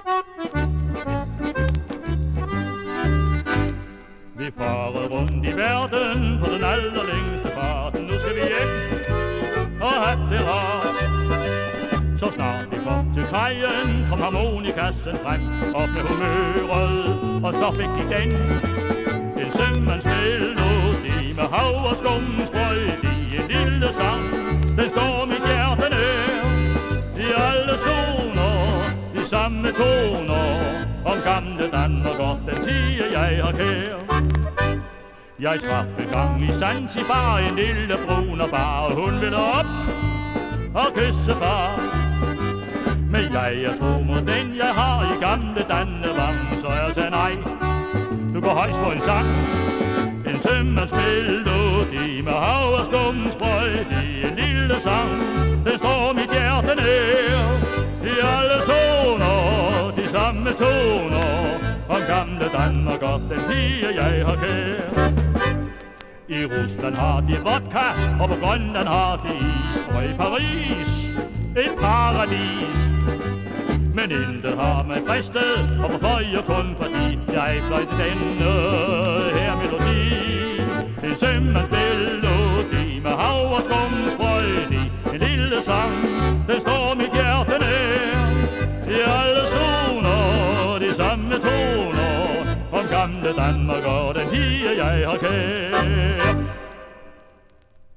Vi farer rundt i verden på den allerlængste farten. Nu skal vi hjem og have det rart. Så snart vi kom til kajen, kom harmonikassen frem. Op med humøret, og så fik de den. En sømandsmelodi med hav og skumsprøjt i en lille sang. Den står mit hjerte nær. I alle zoner, de samme toner. Om gamle Danmark og den tid jeg har kær. Jeg traf en gang i Zanzibar en lille brun og bar. Hun ville op og kysse far. Men jeg er tro mod den jeg har i gamle Dannevang. Så jeg sagde nej, du går højst på en sang. En sømandsmelodi med hav og skumsprøjt i en lille sang. Den står mit hjerte nær. I alle zoner, de samme toner. Om gamle Danmark og den pige jeg har kær. I Rusland har de vodka, og på Grønland har de is. Og i Paris et paradis. Men intet har mig fristet, og hvorfor jeg kun fordi jeg fløjte denne her melodi. En sømandsmelodi med hav og skumsprøjt i en lille sang. Den står mit hjerte nær. I alle zoner, de samme toner. Om gamle Danmark og den pige jeg har kær.